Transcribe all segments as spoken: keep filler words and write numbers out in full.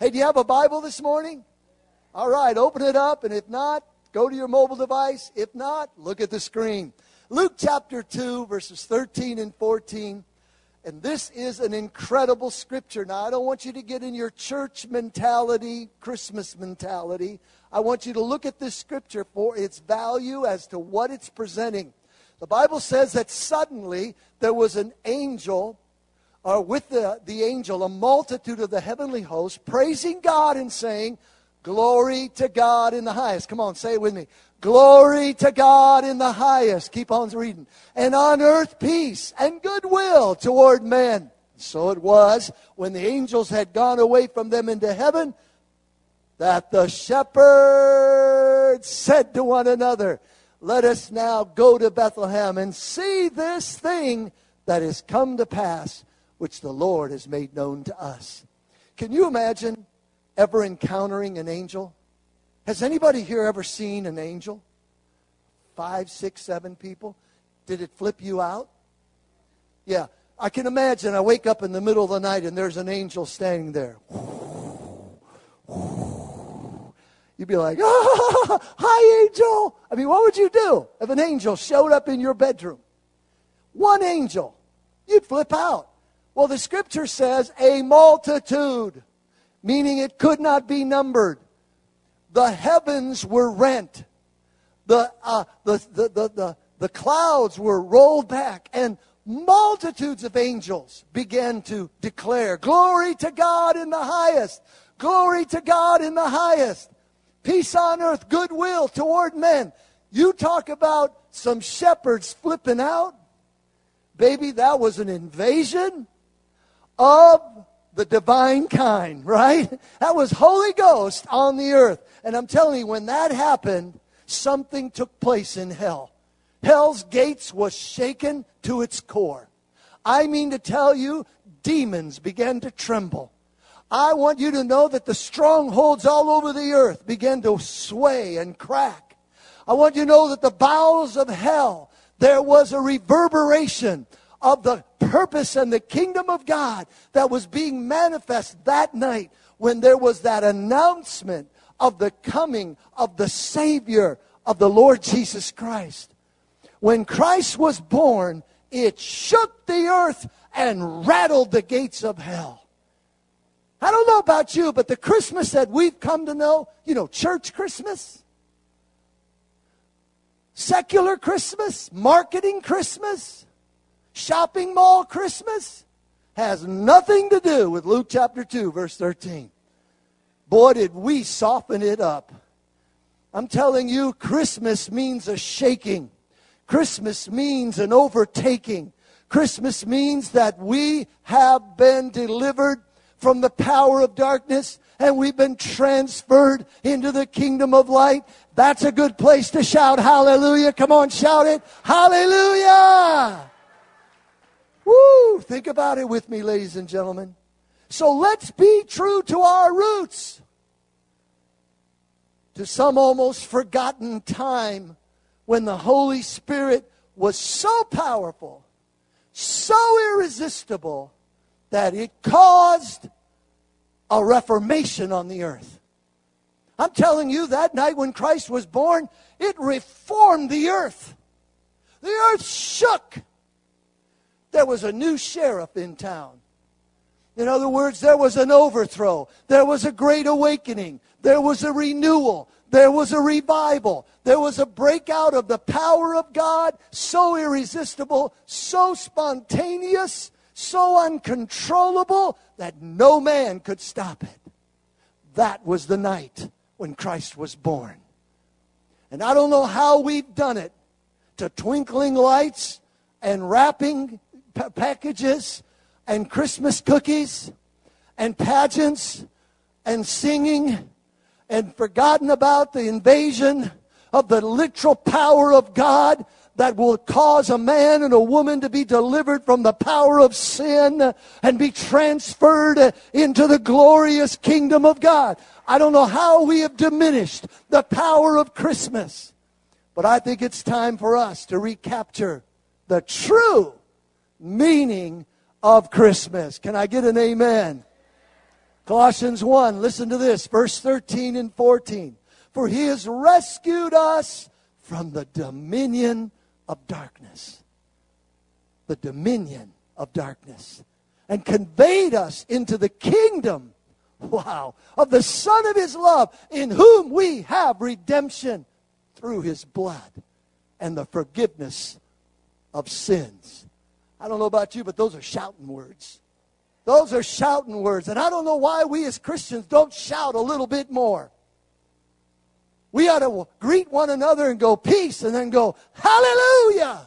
Hey, do you have a Bible this morning? All right, open it up, and if not, go to your mobile device. If not, look at the screen. Luke chapter two, verses thirteen and fourteen. And this is an incredible scripture. Now, I don't want you to get in your church mentality, Christmas mentality. I want you to look at this scripture for its value as to what it's presenting. The Bible says that suddenly there was an angel, or with the, the angel, a multitude of the heavenly host, praising God and saying, "Glory to God in the highest." Come on, say it with me. Glory to God in the highest. Keep on reading. And on earth peace and goodwill toward men. So it was, when the angels had gone away from them into heaven, that the shepherds said to one another, "Let us now go to Bethlehem and see this thing that is come to pass, which the Lord has made known to us." Can you imagine ever encountering an angel? Has anybody here ever seen an angel? Five, six, seven people? Did it flip you out? Yeah, I can imagine I wake up in the middle of the night and there's an angel standing there. You'd be like, "Ah, hi, angel." I mean, what would you do if an angel showed up in your bedroom? One angel. You'd flip out. Well, the scripture says a multitude, meaning it could not be numbered. The heavens were rent. The, uh, the, the, the, the, the clouds were rolled back. And multitudes of angels began to declare, "Glory to God in the highest. Glory to God in the highest. Peace on earth, goodwill toward men." You talk about some shepherds flipping out. Baby, that was an invasion of the divine kind, right? That was Holy Ghost on the earth. And I'm telling you, when that happened, something took place in hell. Hell's gates was shaken to its core. I mean to tell you, demons began to tremble. I want you to know that the strongholds all over the earth began to sway and crack. I want you to know that the bowels of hell, there was a reverberation of the purpose and the kingdom of God that was being manifest that night when there was that announcement of the coming of the Savior of the Lord Jesus Christ. When Christ was born, it shook the earth and rattled the gates of hell. I don't know about you, but the Christmas that we've come to know, you know, church Christmas, secular Christmas, marketing Christmas, shopping mall Christmas, has nothing to do with Luke chapter two, verse thirteen. Boy, did we soften it up. I'm telling you, Christmas means a shaking. Christmas means an overtaking. Christmas means that we have been delivered from the power of darkness and we've been transferred into the kingdom of light. That's a good place to shout hallelujah. Come on, shout it. Hallelujah. Woo! Think about it with me, ladies and gentlemen. So let's be true to our roots. To some almost forgotten time when the Holy Spirit was so powerful, so irresistible, that it caused a reformation on the earth. I'm telling you, that night when Christ was born, it reformed the earth. The earth shook. There was a new sheriff in town. In other words, there was an overthrow. There was a great awakening. There was a renewal. There was a revival. There was a breakout of the power of God, so irresistible, so spontaneous, so uncontrollable that no man could stop it. That was the night when Christ was born. And I don't know how we've done it, to twinkling lights and wrapping p- packages and Christmas cookies and pageants and singing, and forgotten about the invasion of the literal power of God that will cause a man and a woman to be delivered from the power of sin and be transferred into the glorious kingdom of God. I don't know how we have diminished the power of Christmas, but I think it's time for us to recapture the true meaning of Christmas. Can I get an amen? Colossians one, listen to this, verse thirteen and fourteen. For he has rescued us from the dominion of darkness. The dominion of darkness. And conveyed us into the kingdom, wow, of the Son of his love, in whom we have redemption through his blood and the forgiveness of sins. I don't know about you, but those are shouting words. Those are shouting words. And I don't know why we as Christians don't shout a little bit more. We ought to greet one another and go peace and then go hallelujah.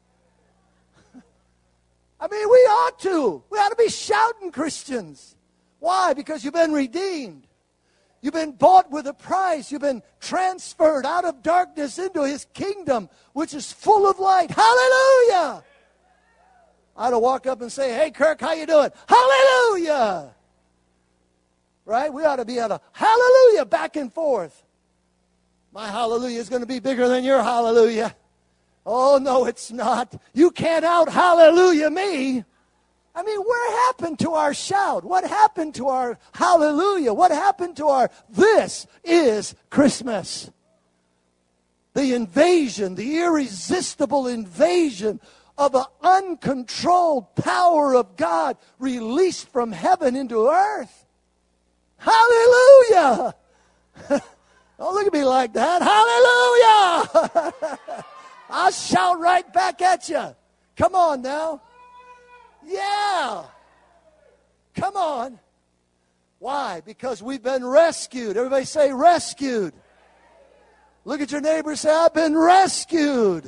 I mean, we ought to. We ought to be shouting Christians. Why? Because you've been redeemed. You've been bought with a price. You've been transferred out of darkness into his kingdom, which is full of light. Hallelujah. I ought to walk up and say, hey, Kirk, how you doing? Hallelujah. Right? We ought to be at a hallelujah back and forth. My hallelujah is going to be bigger than your hallelujah. Oh, no, it's not. You can't out hallelujah me. I mean, what happened to our shout? What happened to our hallelujah? What happened to our this is Christmas? The invasion, the irresistible invasion of an uncontrolled power of God released from heaven into earth. Hallelujah! Don't look at me like that. Hallelujah! I'll shout right back at you. Come on now. Yeah. Come on. Why? Because we've been rescued. Everybody say rescued. Look at your neighbor and say, I've been rescued.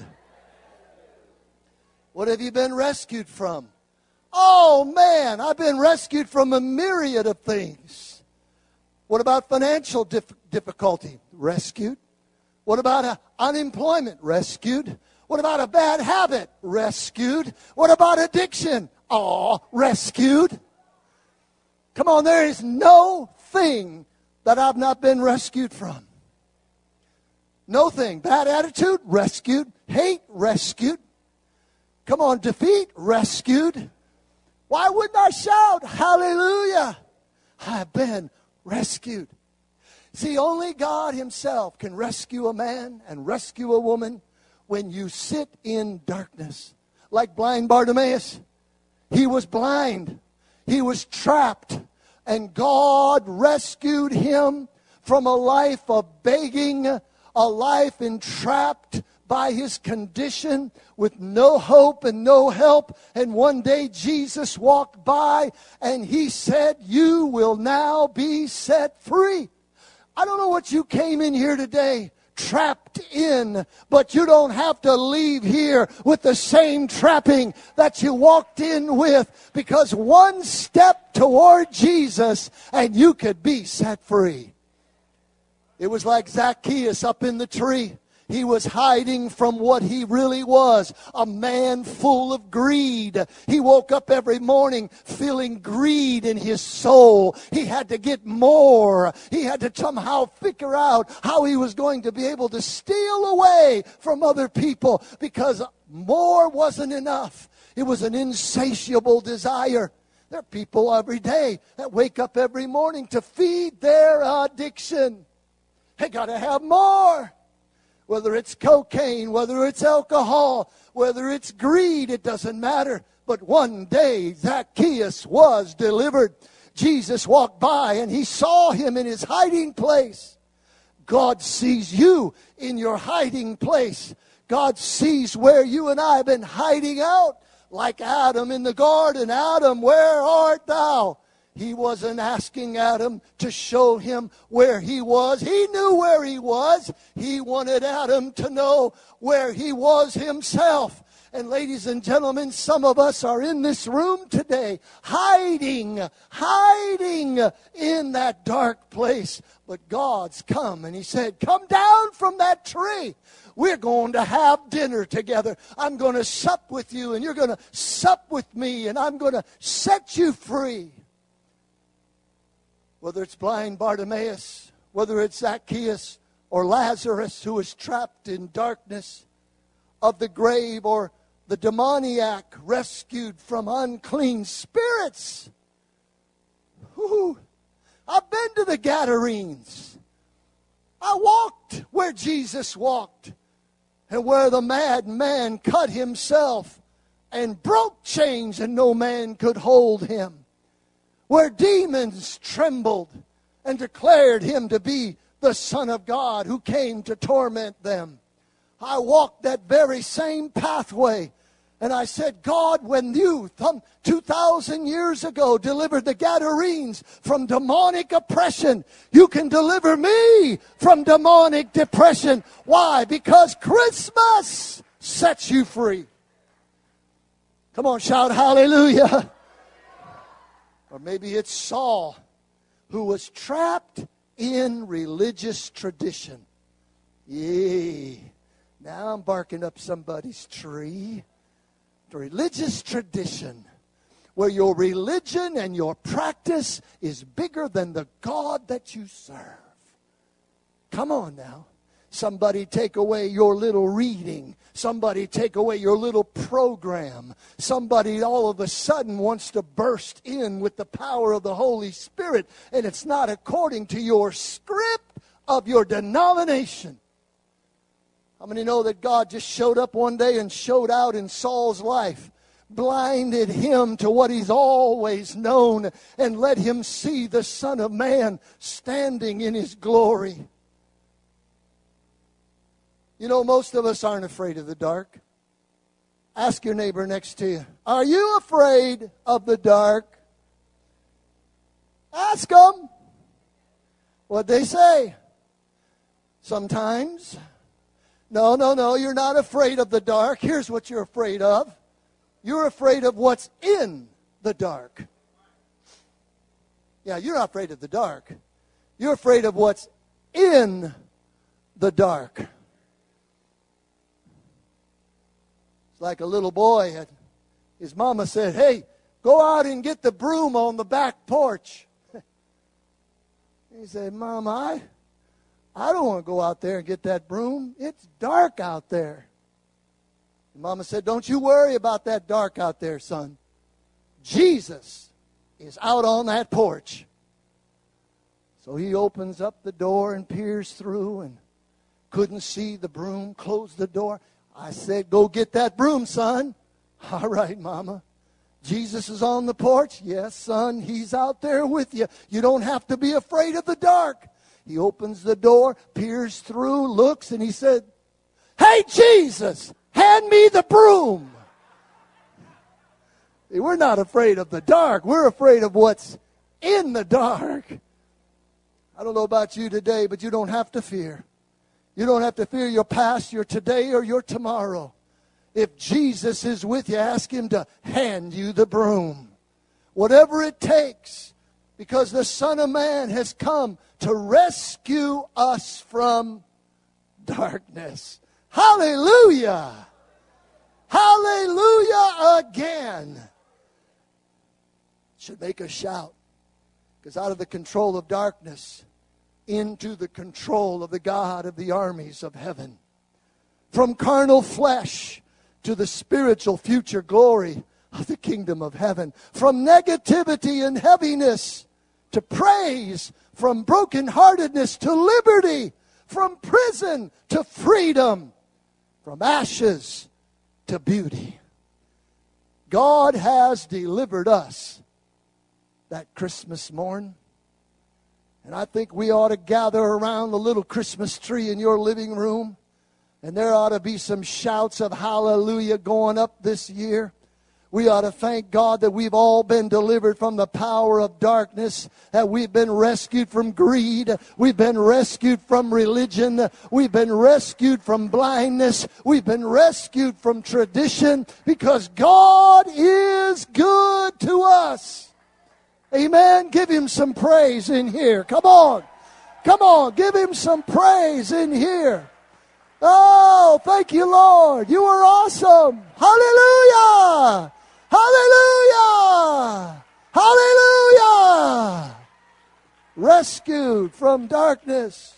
What have you been rescued from? Oh, man, I've been rescued from a myriad of things. What about financial dif- difficulty? Rescued. What about uh, unemployment? Rescued. What about a bad habit? Rescued. What about addiction? Oh, rescued. Come on, there is no thing that I've not been rescued from. No thing. Bad attitude? Rescued. Hate? Rescued. Come on, defeat? Rescued. Why wouldn't I shout, hallelujah? I've been rescued. See, only God himself can rescue a man and rescue a woman when you sit in darkness. Like blind Bartimaeus. He was blind. He was trapped. And God rescued him from a life of begging, a life entrapped by his condition with no hope and no help. And one day Jesus walked by and he said, you will now be set free. I don't know what you came in here today trapped in, but you don't have to leave here with the same trapping that you walked in with, because one step toward Jesus and you could be set free. It was like Zacchaeus up in the tree. He was hiding from what he really was, a man full of greed. He woke up every morning feeling greed in his soul. He had to get more. He had to somehow figure out how he was going to be able to steal away from other people, because more wasn't enough. It was an insatiable desire. There are people every day that wake up every morning to feed their addiction. They got to have more. Whether it's cocaine, whether it's alcohol, whether it's greed, it doesn't matter. But one day Zacchaeus was delivered. Jesus walked by and he saw him in his hiding place. God sees you in your hiding place. God sees where you and I have been hiding out. Like Adam in the garden. Adam, where art thou? He wasn't asking Adam to show him where he was. He knew where he was. He wanted Adam to know where he was himself. And ladies and gentlemen, some of us are in this room today, hiding, hiding in that dark place. But God's come and he said, come down from that tree. We're going to have dinner together. I'm going to sup with you and you're going to sup with me, and I'm going to set you free. Whether it's blind Bartimaeus, whether it's Zacchaeus or Lazarus who was trapped in darkness of the grave, or the demoniac rescued from unclean spirits. Whew. I've been to the Gadarenes. I walked where Jesus walked, and where the madman cut himself and broke chains and no man could hold him. Where demons trembled and declared him to be the Son of God who came to torment them. I walked that very same pathway. And I said, God, when you, two thousand years ago, delivered the Gadarenes from demonic oppression, you can deliver me from demonic depression. Why? Because Christmas sets you free. Come on, shout hallelujah. Or maybe it's Saul, who was trapped in religious tradition. Yay. Now I'm barking up somebody's tree. The religious tradition, where your religion and your practice is bigger than the God that you serve. Come on now. Somebody take away your little reading. Somebody take away your little program. Somebody all of a sudden wants to burst in with the power of the Holy Spirit, and it's not according to your script of your denomination. How many know that God just showed up one day and showed out in Saul's life, blinded him to what he's always known, and let him see the Son of Man standing in his glory? You know, most of us aren't afraid of the dark. Ask your neighbor next to you, are you afraid of the dark? Ask them. What'd they say? Sometimes. No, no, no, you're not afraid of the dark. Here's what you're afraid of. You're afraid of what's in the dark. Yeah, you're not afraid of the dark. You're afraid of what's in the dark. It's like a little boy. Had, his mama said, hey, go out and get the broom on the back porch. He said, Mama, I... I don't want to go out there and get that broom. It's dark out there. And Mama said, don't you worry about that dark out there, son. Jesus is out on that porch. So he opens up the door and peers through and couldn't see the broom, closed the door. I said, go get that broom, son. All right, Mama. Jesus is on the porch. Yes, son, he's out there with you. You don't have to be afraid of the dark. He opens the door, peers through, looks, and he said, hey, Jesus, hand me the broom. See, we're not afraid of the dark. We're afraid of what's in the dark. I don't know about you today, but you don't have to fear. You don't have to fear your past, your today, or your tomorrow. If Jesus is with you, ask him to hand you the broom. Whatever it takes, because the Son of Man has come to rescue us from darkness. Hallelujah! Hallelujah again! Should make us shout. Because out of the control of darkness, into the control of the God of the armies of heaven. From carnal flesh to the spiritual future glory of the kingdom of heaven. From negativity and heaviness to praise. From brokenheartedness to liberty. From prison to freedom. From ashes to beauty. God has delivered us that Christmas morn. And I think we ought to gather around the little Christmas tree in your living room. And there ought to be some shouts of hallelujah going up this year. We ought to thank God that we've all been delivered from the power of darkness, that we've been rescued from greed, we've been rescued from religion, we've been rescued from blindness, we've been rescued from tradition, because God is good to us. Amen. Give him some praise in here. Come on. Come on. Give him some praise in here. Oh, thank you, Lord. You are awesome. Hallelujah. Hallelujah. Hallelujah. Rescued from darkness.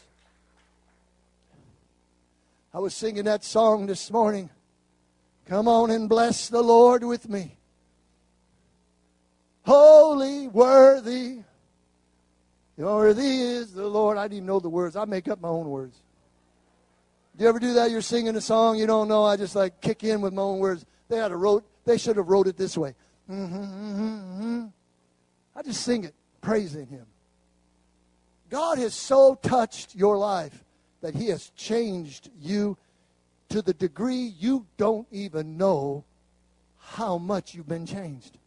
I was singing that song this morning. Come on and bless the Lord with me. Holy, worthy, Worthy is the Lord. I didn't even know the words. I make up my own words. Do you ever do that? You're singing a song you don't know. I just like kick in with my own words. They had to wrote. They should have wrote it this way. Mm-hmm, mm-hmm, mm-hmm. I just sing it, praising Him. God has so touched your life that He has changed you to the degree you don't even know how much you've been changed.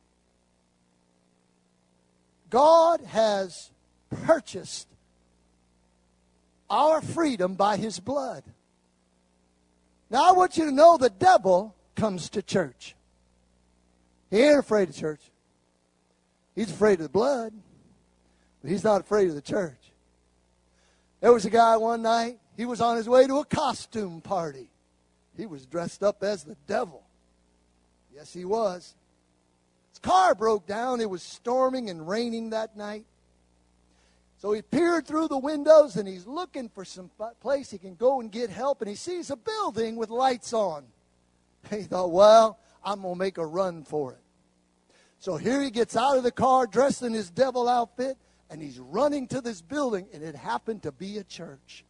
God has purchased our freedom by His blood. Now I want you to know the devil comes to church. He ain't afraid of church. He's afraid of the blood, but he's not afraid of the church. There was a guy one night, he was on his way to a costume party. He was dressed up as the devil. Yes, he was. His car broke down. It was storming and raining that night. So he peered through the windows and he's looking for some place he can go and get help. And he sees a building with lights on. He thought, well, I'm going to make a run for it. So here he gets out of the car dressed in his devil outfit, and he's running to this building, and it happened to be a church.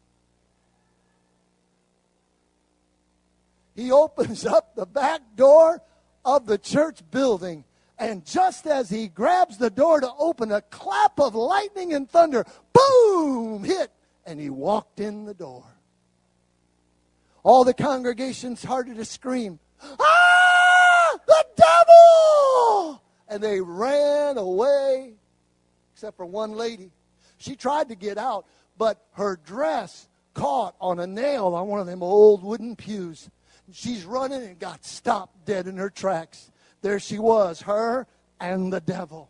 He opens up the back door of the church building, and just as he grabs the door to open, a clap of lightning and thunder, boom, hit, and he walked in the door. All the congregation started to scream, ah, the devil! And they ran away, except for one lady. She tried to get out, but her dress caught on a nail on one of them old wooden pews. She's running and got stopped dead in her tracks. There she was, her and the devil.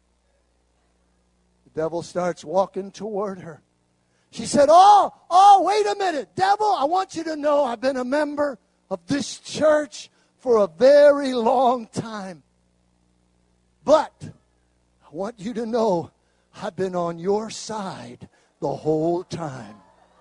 The devil starts walking toward her. She said, oh, oh, wait a minute, devil, I want you to know I've been a member of this church for a very long time. But I want you to know I've been on your side the whole time.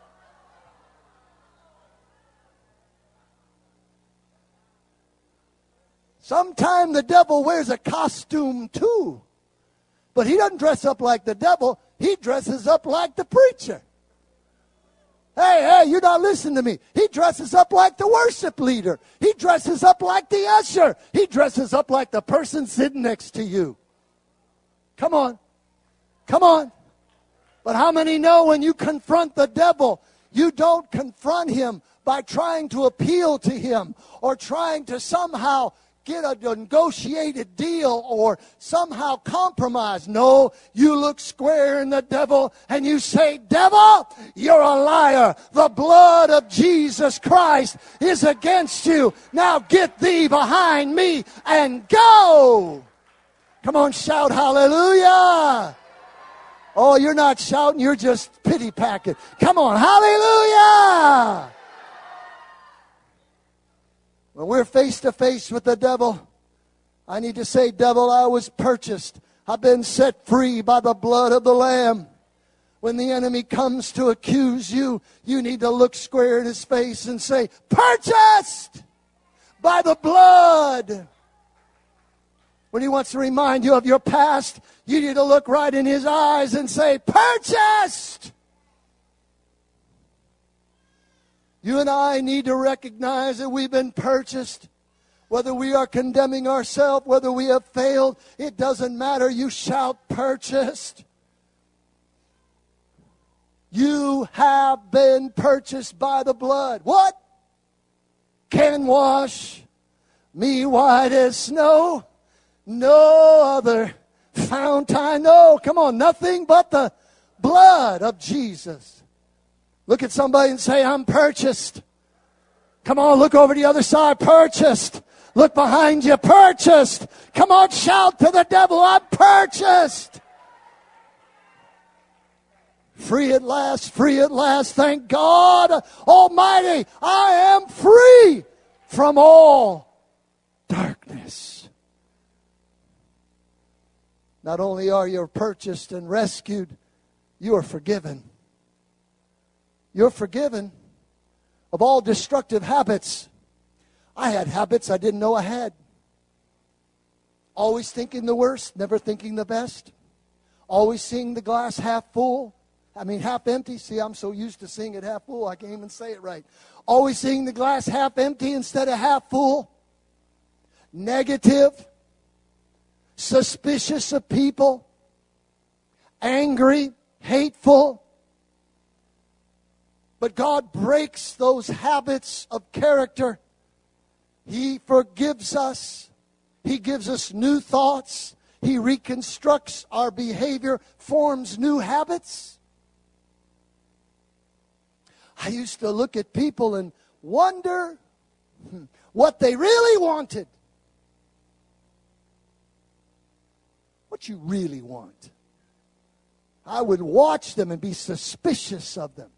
Sometime the devil wears a costume too. But he doesn't dress up like the devil. He dresses up like the preacher. Hey, hey, you're not listening to me. He dresses up like the worship leader. He dresses up like the usher. He dresses up like the person sitting next to you. Come on. Come on. But how many know when you confront the devil, you don't confront him by trying to appeal to him or trying to somehow get a negotiated deal or somehow compromise. No, you look square in the devil and you say, devil, you're a liar. The blood of Jesus Christ is against you. Now get thee behind me and go. Come on, shout hallelujah. Oh, you're not shouting, you're just pity packing. Come on, hallelujah. When we're face to face with the devil, I need to say, devil, I was purchased. I've been set free by the blood of the Lamb. When the enemy comes to accuse you, you need to look square in his face and say, purchased by the blood. When he wants to remind you of your past, you need to look right in his eyes and say, purchased. You and I need to recognize that we've been purchased. Whether we are condemning ourselves, whether we have failed, it doesn't matter. You shout purchased. You have been purchased by the blood. What can wash me white as snow? No other fount I know. Come on, nothing but the blood of Jesus. Look at somebody and say, I'm purchased. Come on, look over the other side. Purchased. Look behind you. Purchased. Come on, shout to the devil, I'm purchased. Free at last, free at last. Thank God Almighty, I am free from all darkness. Not only are you purchased and rescued, you are forgiven. You're forgiven of all destructive habits. I had habits I didn't know I had. Always thinking the worst, never thinking the best. Always seeing the glass half full. I mean, half empty. See, I'm so used to seeing it half full, I can't even say it right. Always seeing the glass half empty instead of half full. Negative. Suspicious of people. Angry. Hateful. But God breaks those habits of character. He forgives us. He gives us new thoughts. He reconstructs our behavior, forms new habits. I used to look at people and wonder what they really wanted. What you really want. I would watch them and be suspicious of them.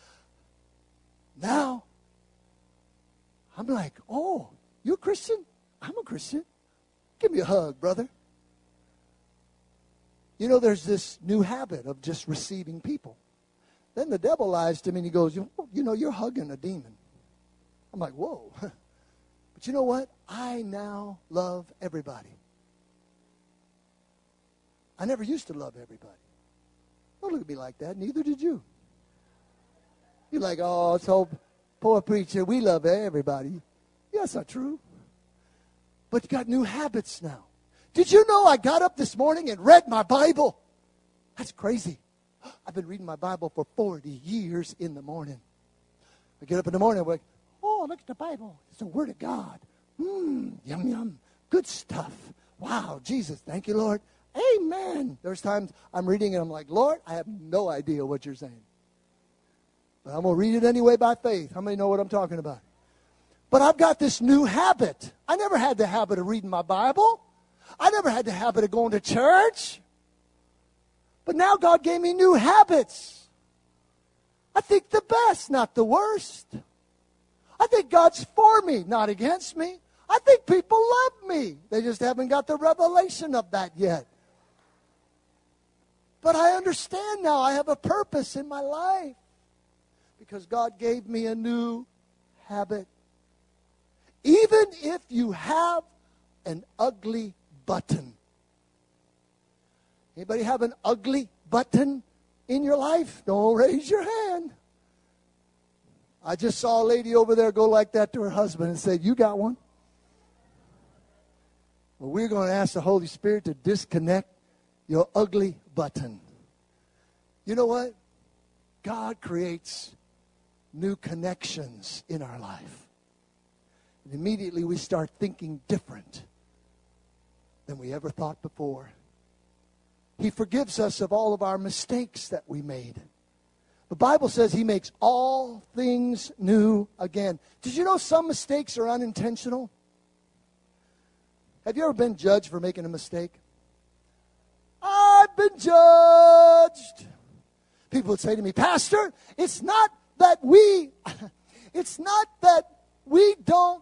Now, I'm like, oh, you a Christian? I'm a Christian. Give me a hug, brother. You know, there's this new habit of just receiving people. Then the devil lies to me and he goes, you know, you're hugging a demon. I'm like, whoa. But you know what? I now love everybody. I never used to love everybody. Don't look at me like that. Neither did you. You're like, oh, so poor preacher, we love everybody. Yeah, that's not true. But you got new habits now. Did you know I got up this morning and read my Bible? That's crazy. I've been reading my Bible for forty years in the morning. I get up in the morning, I'm like, oh, look at the Bible. It's the Word of God. Mmm, yum, yum. Good stuff. Wow, Jesus, thank you, Lord. Amen. There's times I'm reading and I'm like, Lord, I have no idea what you're saying. But I'm going to read it anyway by faith. How many know what I'm talking about? But I've got this new habit. I never had the habit of reading my Bible. I never had the habit of going to church. But now God gave me new habits. I think the best, not the worst. I think God's for me, not against me. I think people love me. They just haven't got the revelation of that yet. But I understand now I have a purpose in my life. Because God gave me a new habit. Even if you have an ugly button. Anybody have an ugly button in your life? Don't raise your hand. I just saw a lady over there go like that to her husband and said, you got one? Well, we're going to ask the Holy Spirit to disconnect your ugly button. You know what? God creates new connections in our life. And immediately we start thinking different than we ever thought before. He forgives us of all of our mistakes that we made. The Bible says He makes all things new again. Did you know some mistakes are unintentional? Have you ever been judged for making a mistake? I've been judged. People would say to me, Pastor, it's not that we, it's not that we don't,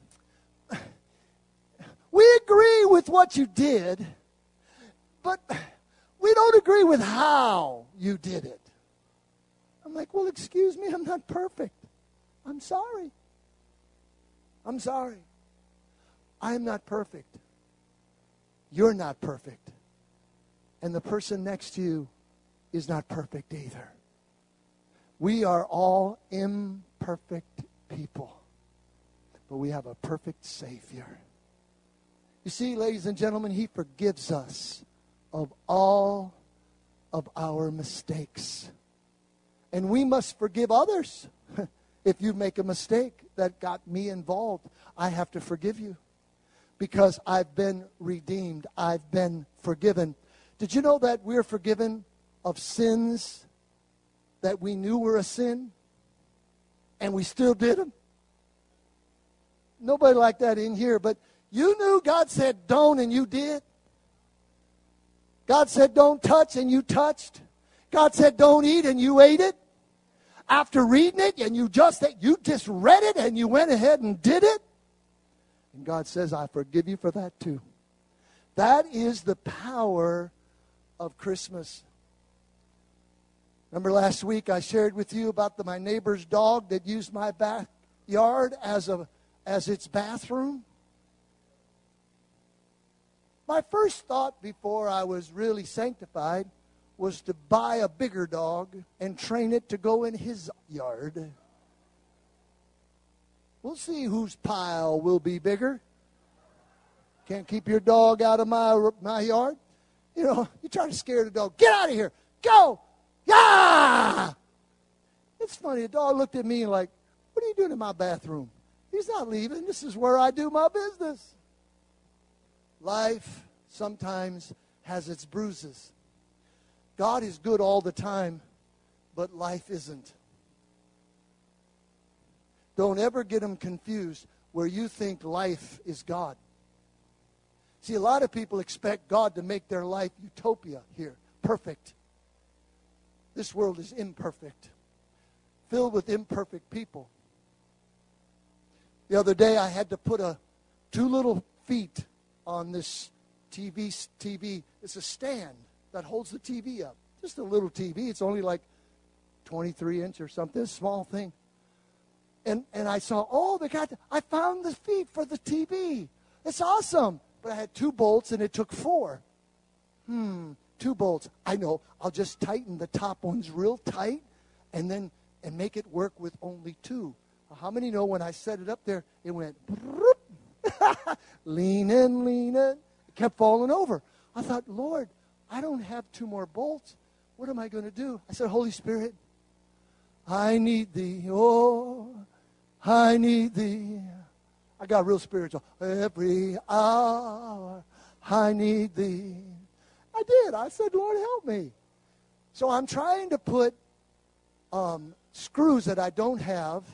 we agree with what you did, but we don't agree with how you did it. I'm like, well, excuse me, I'm not perfect. I'm sorry. I'm sorry. I'm not perfect. You're not perfect. And the person next to you is not perfect either. We are all imperfect people. But we have a perfect Savior. You see, ladies and gentlemen, He forgives us of all of our mistakes. And we must forgive others. If you make a mistake that got me involved, I have to forgive you. Because I've been redeemed. I've been forgiven. Did you know that we're forgiven of sins that we knew were a sin? And we still did them? Nobody like that in here, but you knew God said don't and you did. God said don't touch and you touched. God said don't eat and you ate it. After reading it and you just you just read it and you went ahead and did it. And God says, I forgive you for that too. That is the power of Christmas. Remember last week I shared with you about the, my neighbor's dog that used my backyard as a as its bathroom? My first thought before I was really sanctified was to buy a bigger dog and train it to go in his yard. We'll see whose pile will be bigger. Can't keep your dog out of my, my yard. You know, you try to scare the dog. Get out of here. Go. Yeah. It's funny. The dog looked at me like, what are you doing in my bathroom? He's not leaving. This is where I do my business. Life sometimes has its bruises. God is good all the time, but life isn't. Don't ever get them confused where you think life is God. See, a lot of people expect God to make their life utopia here, perfect. This world is imperfect, filled with imperfect people. The other day I had to put a two little feet on this T V. T V. It's a stand that holds the T V up. Just a little T V. It's only like twenty-three inch or something, a small thing. And and I saw, oh, they got, I found the feet for the T V. It's awesome. But I had two bolts and it took four. Hmm, two bolts. I know. I'll just tighten the top ones real tight and then and make it work with only two. How many know when I set it up there, it went lean in, lean in. It kept falling over. I thought, Lord, I don't have two more bolts. What am I going to do? I said, Holy Spirit, I need thee. Oh, I need thee. I got real spiritual. Every hour I need thee. I did. I said, Lord, help me. So I'm trying to put um, screws that I don't have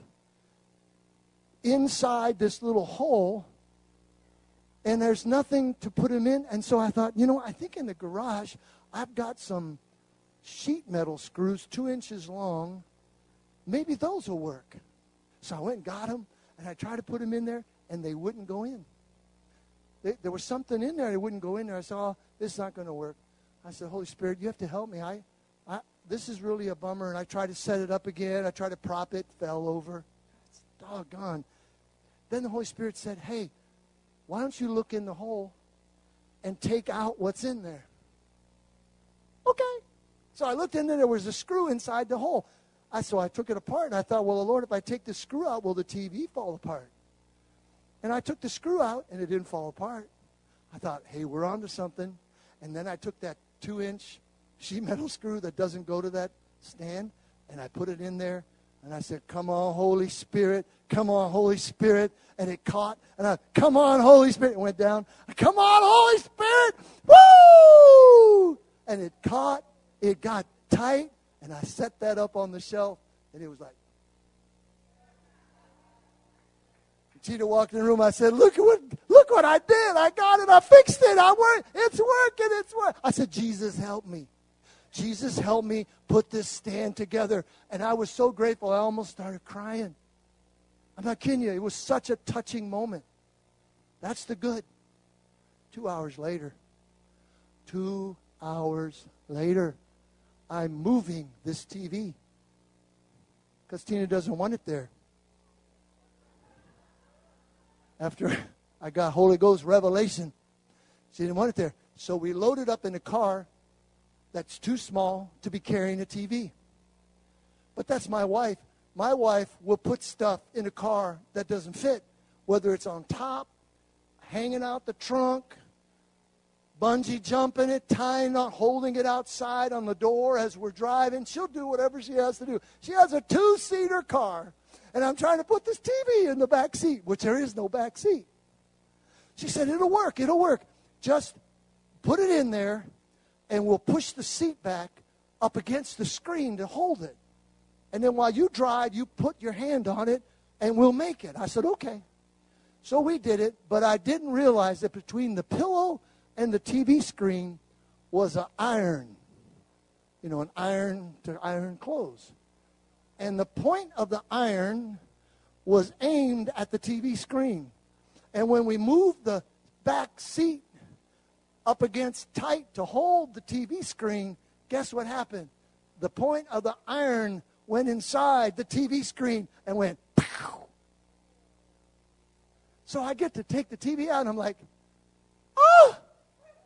inside this little hole, and there's nothing to put them in. And so I thought, you know, I think in the garage I've got some sheet metal screws two inches long. Maybe those will work. So I went and got them, and I tried to put them in there, and they wouldn't go in. They, there was something in there that wouldn't go in there. I said, oh, this is not going to work. I said, Holy Spirit, you have to help me. I, I, this is really a bummer. And I tried to set it up again. I tried to prop it, fell over. It's doggone. Then the Holy Spirit said, hey, why don't you look in the hole and take out what's in there? Okay. So I looked in there. There was a screw inside the hole. I, so I took it apart, and I thought, well, Lord, if I take the screw out, will the T V fall apart? And I took the screw out, and it didn't fall apart. I thought, hey, we're on to something. And then I took that two-inch sheet metal screw that doesn't go to that stand, and I put it in there. And I said, come on, Holy Spirit. Come on, Holy Spirit. And it caught. And I, come on, Holy Spirit. It went down. Come on, Holy Spirit. Woo! And it caught. It got tight. And I set that up on the shelf. And it was like. Cheetah walked in the room. I said, look at what, look what I did. I got it. I fixed it. I worked. It's working. It's working. I said, Jesus, help me. Jesus, help me put this stand together. And I was so grateful, I almost started crying. I'm not kidding you. It was such a touching moment. That's the good. Two hours later, two hours later, I'm moving this T V because Tina doesn't want it there. After I got Holy Ghost revelation, she didn't want it there. So we loaded up in a car that's too small to be carrying a T V. But that's my wife. My wife will put stuff in a car that doesn't fit, whether it's on top, hanging out the trunk, bungee jumping it, tying it, holding it outside on the door as we're driving. She'll do whatever she has to do. She has a two-seater car, and I'm trying to put this T V in the back seat, which there is no back seat. She said, it'll work, it'll work. Just put it in there, and we'll push the seat back up against the screen to hold it. And then while you drive, you put your hand on it, and we'll make it. I said, okay. So we did it, but I didn't realize that between the pillow and the T V screen was an iron. You know, an iron to iron clothes. And the point of the iron was aimed at the T V screen. And when we moved the back seat up against tight to hold the T V screen, guess what happened? The point of the iron went inside the T V screen and went, pow. So I get to take the T V out, and I'm like, oh,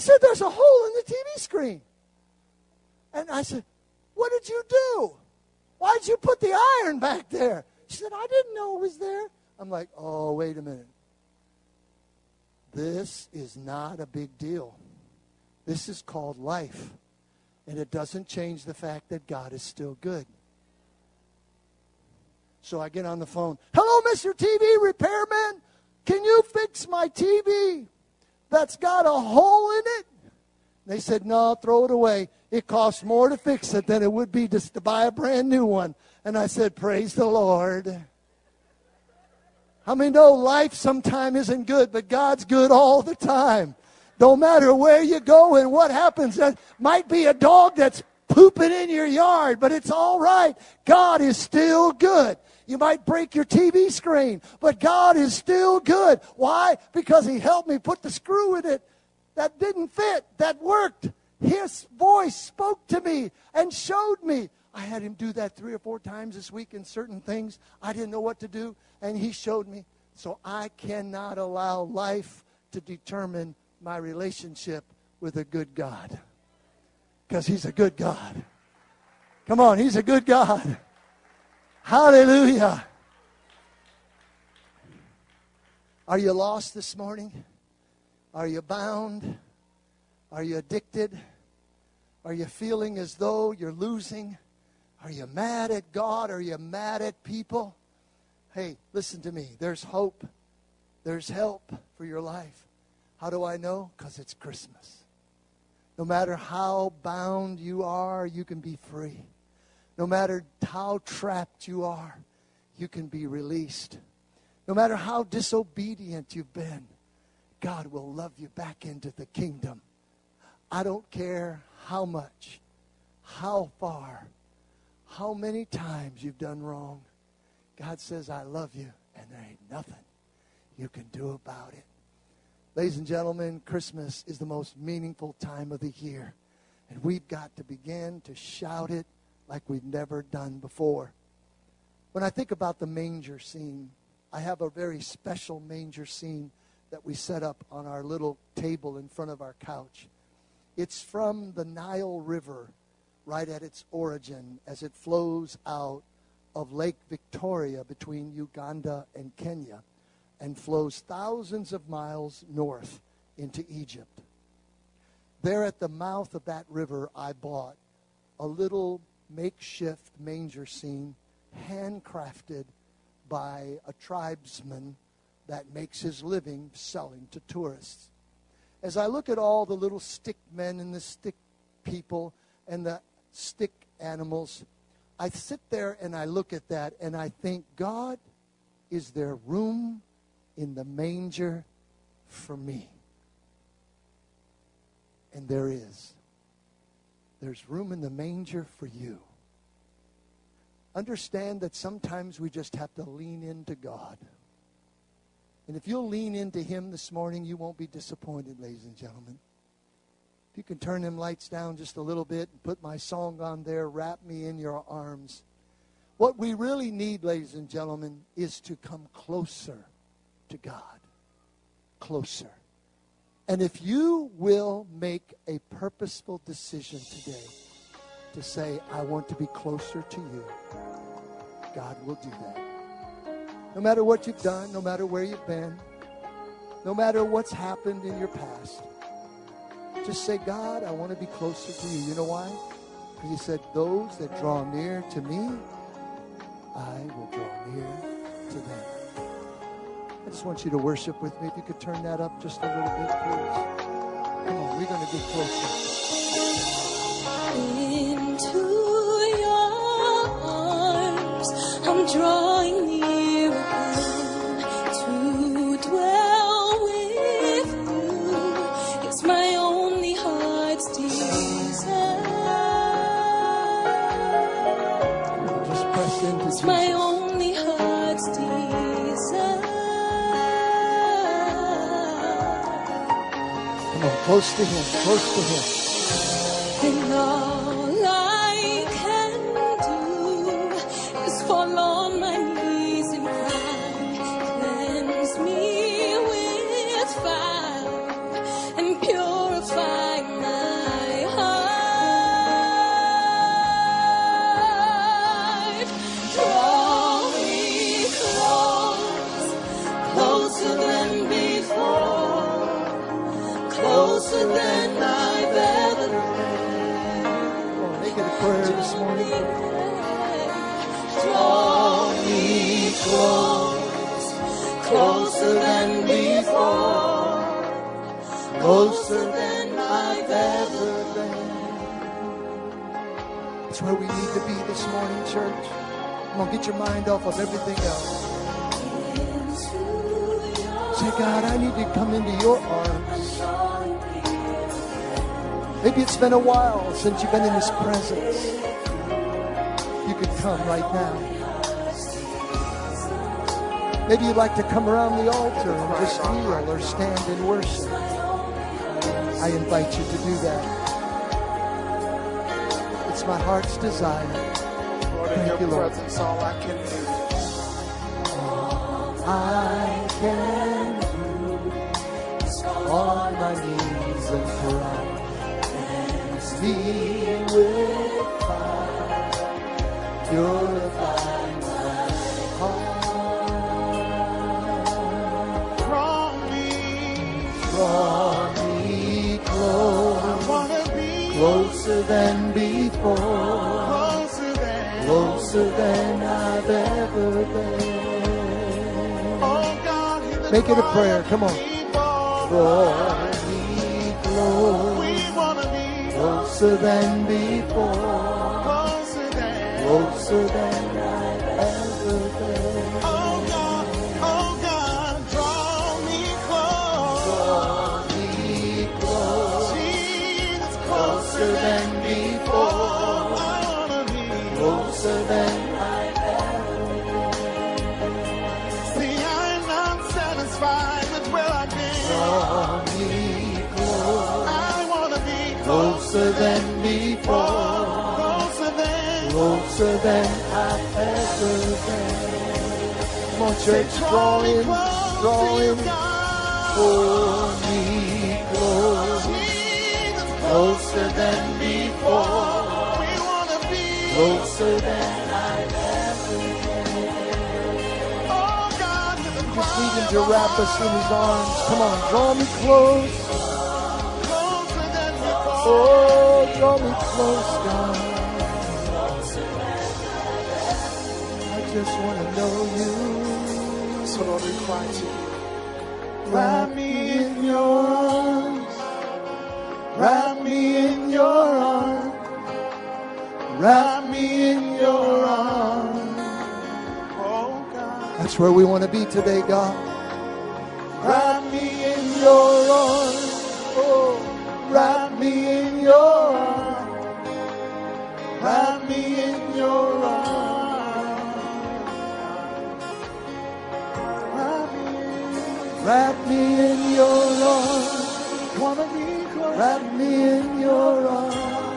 said, there's a hole in the T V screen. And I said, what did you do? Why did you put the iron back there? She said, I didn't know it was there. I'm like, oh, wait a minute. This is not a big deal. This is called life. And it doesn't change the fact that God is still good. So I get on the phone. Hello, Mister T V repairman. Can you fix my T V that's got a hole in it? They said, no, throw it away. It costs more to fix it than it would be just to buy a brand new one. And I said, praise the Lord. How many know life sometimes isn't good, but God's good all the time? No matter where you go and what happens. There might be a dog that's pooping in your yard, but it's all right. God is still good. You might break your T V screen, but God is still good. Why? Because He helped me put the screw in it that didn't fit, that worked. His voice spoke to me and showed me. I had Him do that three or four times this week in certain things. I didn't know what to do, and He showed me. So I cannot allow life to determine my relationship with a good God. Because He's a good God. Come on, He's a good God. Hallelujah. Are you lost this morning? Are you bound? Are you addicted? Are you feeling as though you're losing? Are you mad at God? Are you mad at people? Hey, listen to me. There's hope. There's help for your life. How do I know? Because it's Christmas. No matter how bound you are, you can be free. No matter how trapped you are, you can be released. No matter how disobedient you've been, God will love you back into the kingdom. I don't care how much, how far, how many times you've done wrong. God says, I love you, and there ain't nothing you can do about it. Ladies and gentlemen, Christmas is the most meaningful time of the year. And we've got to begin to shout it like we've never done before. When I think about the manger scene, I have a very special manger scene that we set up on our little table in front of our couch. It's from the Nile River, right at its origin, as it flows out of Lake Victoria between Uganda and Kenya, and flows thousands of miles north into Egypt. There at the mouth of that river, I bought a little makeshift manger scene, handcrafted by a tribesman that makes his living selling to tourists. As I look at all the little stick men and the stick people and the stick animals, I sit there and I look at that and I think, God, is there room in the manger for me? And there is. There's room in the manger for you. Understand that sometimes we just have to lean into God. And if you'll lean into Him this morning, you won't be disappointed, ladies and gentlemen. If you can turn them lights down just a little bit and put my song on there, Wrap Me in Your Arms. What we really need, ladies and gentlemen, is to come closer to God. Closer. And if you will make a purposeful decision today to say, I want to be closer to you, God will do that. No matter what you've done, no matter where you've been, no matter what's happened in your past, just say, God, I want to be closer to you. You know why? Because He said, those that draw near to me, I will draw near to them. I just want you to worship with me. If you could turn that up just a little bit, please. Come on, we're going to get closer. Into your arms, I'm drawing near again to dwell with you. It's my only heart's desire. Just press into It's Jesus. my only heart's desire. Come on, close to Him, close to Him. And all I can do is fall on my knees and cry, cleanse me with fire and purify prayer this morning? Draw me close, closer than before, closer than I've ever been. That's where we need to be this morning, church. Come on, get your mind off of everything else. Say, God, I need to come into your arms. Maybe it's been a while since you've been in his presence. You could come right now. Maybe you'd like to come around the altar and just kneel or stand and worship. I invite you to do that. It's my heart's desire. Lord, in your presence, all I can do. I can do is on my knees and cry. Be with fire, purify my heart. Draw me, Draw me close, I wanna be closer than before, closer than, closer than I've ever been. oh God, hear the Make it a cry prayer. of Come on. people. Draw me close, We wanna be closer than before, closer than, closer than I've ever been. oh God, oh God, draw me close. Draw me close, Jesus, closer than before, I wanna be closer than I've See, I'm not satisfied with where I've been. Draw me close, I wanna be closer than before, closer than, closer than I've ever been. Come on, church, draw in, draw in, draw me close, closer than before, we wanna be, closer than I've ever been. oh God, to the Just need him cry to of wrap us in his arms. Come on, draw me close. closer than before. Oh, draw me close, God. I just want to know you. So Lord, we cry to you. Wrap me in your arms. Wrap me in your arms. Wrap me in your arms. Oh God, That's where we want to be today, God. Wrap me in your arms. Oh, wrap me in your arms. Wrap me in your arms. Wrap me in your arms. wanna be close. Wrap me in your arms.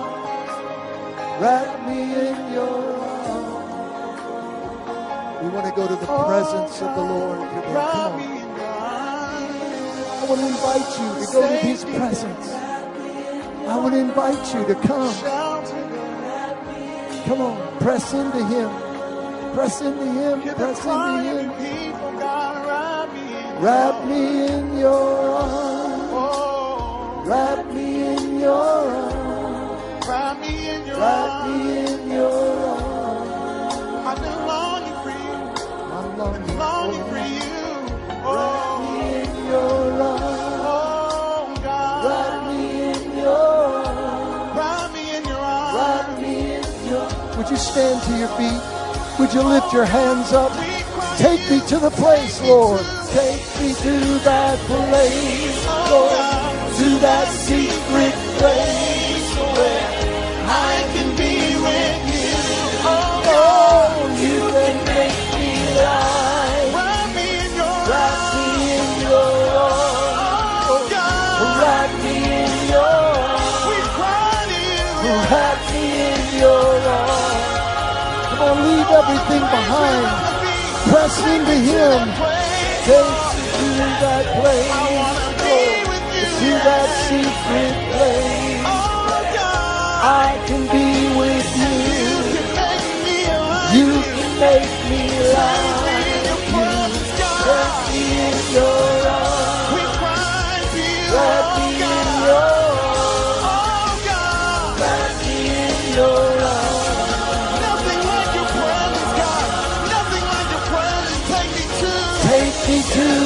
Wrap me in your arms. We want to go to the presence of the Lord today. Come Wrap on. me in your arms. I want to invite you to go to his presence. I want to invite you to come. Shout to God. Come on, press into him. Press into him. Hear the Press cry into of him. your people, God, wrap me in. Wrap me in your arms. Oh, Wrap me in your arms. wrap me in your Wrap arms. me in your arms. I've been longing for you, I'm longing longing for for you. you. Wrap Oh, me in your arms. oh God, Wrap me in your arms. wrap me in your Wrap arms. me in your. Would you stand to your feet? Would you lift your hands up? Take me to the place, Lord. Take me to that place, Lord. To that secret place where I can be with you. Oh, you can make me light. Wrap me in your Wrap me in your arms. Oh God, Wrap me in your arms. we cry to you. Wrap me in your arms. Come on, leave everything behind. Press into him. Take me to that place. I wanna be Lord. with you. To that secret place. Oh God, I can be with you. you can make me alive. You can make me Take me like in your you. presence, God. Take me in your arms. We cry to you. Wrap Oh me in God, your arms. oh God, Wrap me in your arms.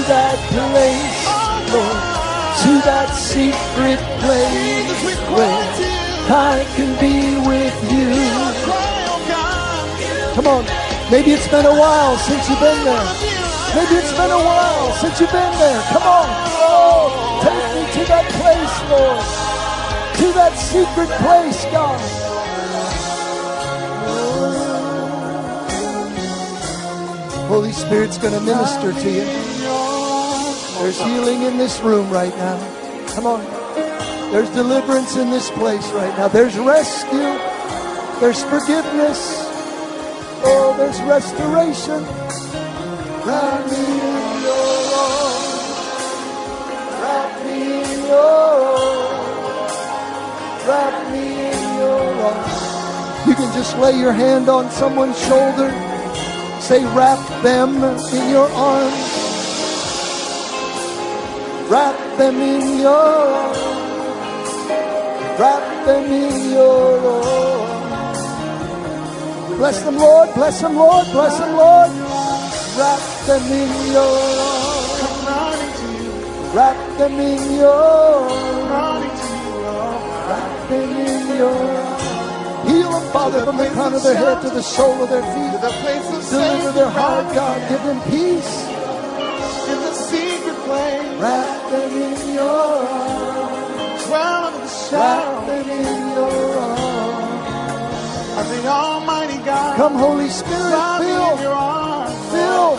that place, Lord, to that secret place where I can be with you. Come on. Maybe it's been a while since you've been there. Maybe it's been a while since you've been there. Come on. Oh, take me to that place, Lord. To that secret place, God. Holy Spirit's going to minister to you. There's healing in this room right now. Come on. There's deliverance in this place right now. There's rescue. There's forgiveness. Oh, there's restoration. Wrap me in your arms. Wrap me in your arms. Wrap me in your arms. You can just lay your hand on someone's shoulder. Say, wrap them in your arms. Wrap them in your arms. Wrap them in your arms. Bless them, Lord. Bless them, Lord. Bless them, Lord. Wrap them in your arms. Wrap them in your arms. Wrap them in your arms. Heal them, Father, from the crown of their head to the sole of their feet. Deliver their heart, God. Give them peace. In the secret place. Wrap them in your arms. Dwell under the Wrap shadow them in your arms. of the Almighty God. Come, Holy Spirit, Wrap me in fill. your arms. Fill.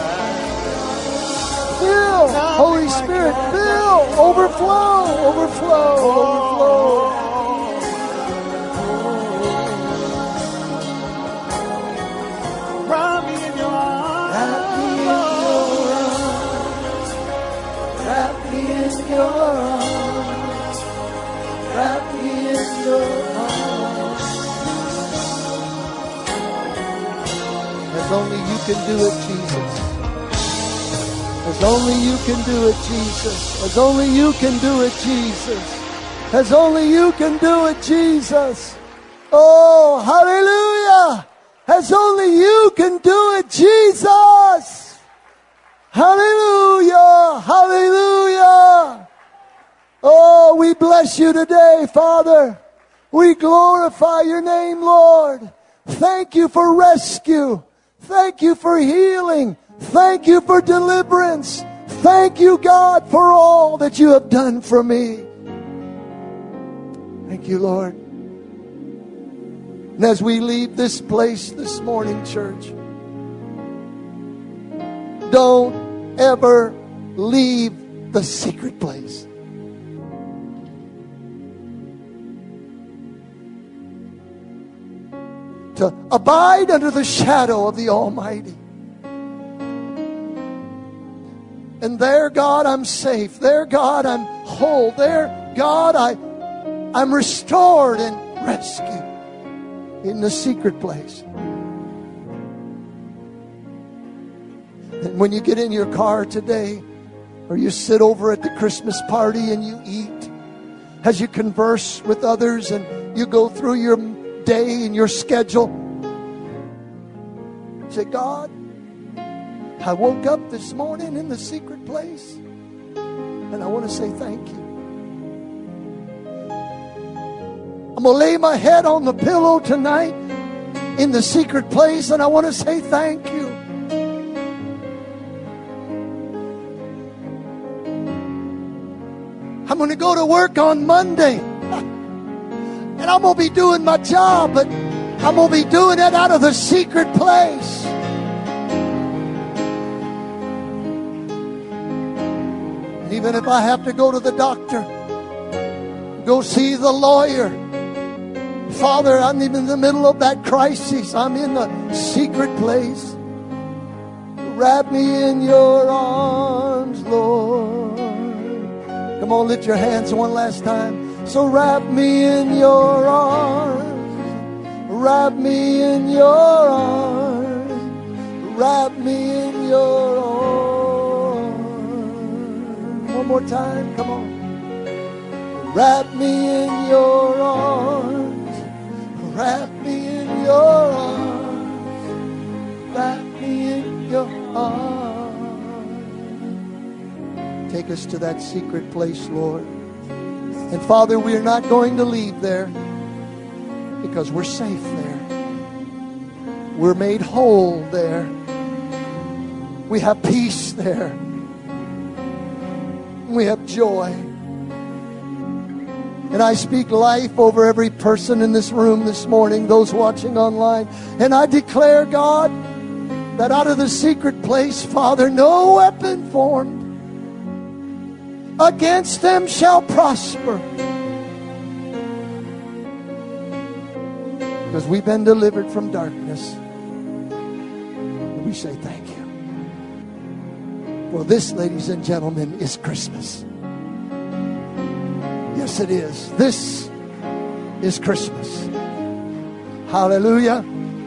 Fill. Holy Spirit, fill. Overflow. Overflow. Overflow. Wrap me in your arms. Wrap me in your arms. Wrap me in your arms. Wrap me in your arms. As only you can do it, Jesus. As only you can do it, Jesus. As only you can do it, Jesus. As only you can do it, Jesus. Oh, hallelujah. As only you can do it, Jesus. Hallelujah. Hallelujah. Oh, we bless you today, Father. We glorify your name, Lord. Thank you for rescue. Thank you for healing. Thank you for deliverance. Thank you, God, for all that you have done for me. Thank you, Lord. And as we leave this place this morning, church, don't ever leave the secret place. To abide under the shadow of the Almighty. And there, God, I'm safe. There, God, I'm whole. There, God, I, I'm restored and rescued in the secret place. And when you get in your car today, or you sit over at the Christmas party and you eat, as you converse with others and you go through your day and your schedule, say, God, I woke up this morning in the secret place, and I want to say thank you. I'm going to lay my head on the pillow tonight in the secret place, and I want to say thank you. I'm going to go to work on Monday, and I'm going to be doing my job, but I'm going to be doing it out of the secret place. Even if I have to go to the doctor, go see the lawyer, Father, I'm even in the middle of that crisis. I'm in the secret place. Wrap me in your arms, Lord. Come on, lift your hands one last time. So wrap me in your arms. Wrap me in your arms. Wrap me in your arms. One more time, come on. Wrap me in your arms. Wrap me in your arms. Wrap me in your arms. take us to that secret place, Lord. And Father, we are not going to leave there because we're safe there. We're made whole there. We have peace there. We have joy. And I speak life over every person in this room this morning, those watching online. And I declare, God, that out of the secret place, Father, no weapon formed against them shall prosper. Because we've been delivered from darkness. And we say thank you. For this, ladies and gentlemen, is Christmas. Yes, it is. This is Christmas. Hallelujah.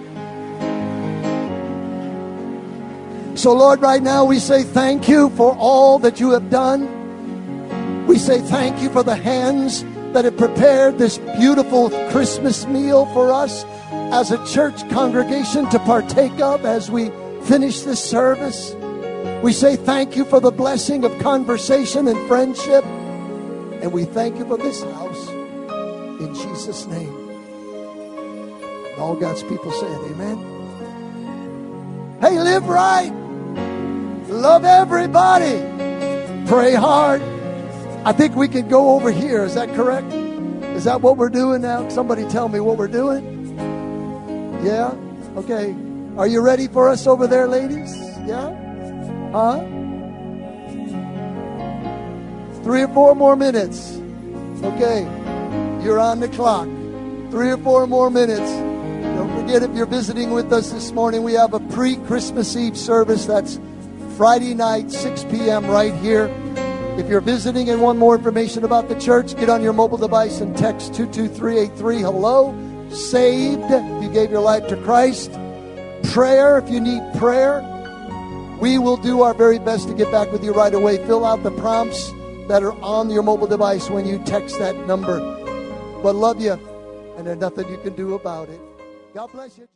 So, Lord, right now we say thank you for all that you have done. We say thank you for the hands that have prepared this beautiful Christmas meal for us as a church congregation to partake of as we finish this service. We say thank you for the blessing of conversation and friendship. And we thank you for this house. In Jesus' name. And all God's people say it. Amen. Hey, live right. Love everybody. Pray hard. I think we can go over here. Is that correct? Is that what we're doing now? Somebody tell me what we're doing. Yeah? Okay. Are you ready for us over there, ladies? Yeah? Huh? Three or four more minutes. Okay. You're on the clock. Three or four more minutes. Don't forget, if you're visiting with us this morning, we have a pre-Christmas Eve service. That's Friday night, six p.m. right here. If you're visiting and want more information about the church, get on your mobile device and text two two three eight three. Hello. Saved if you gave your life to Christ. Prayer if you need prayer. We will do our very best to get back with you right away. Fill out the prompts that are on your mobile device when you text that number. But love you, and there's nothing you can do about it. God bless you.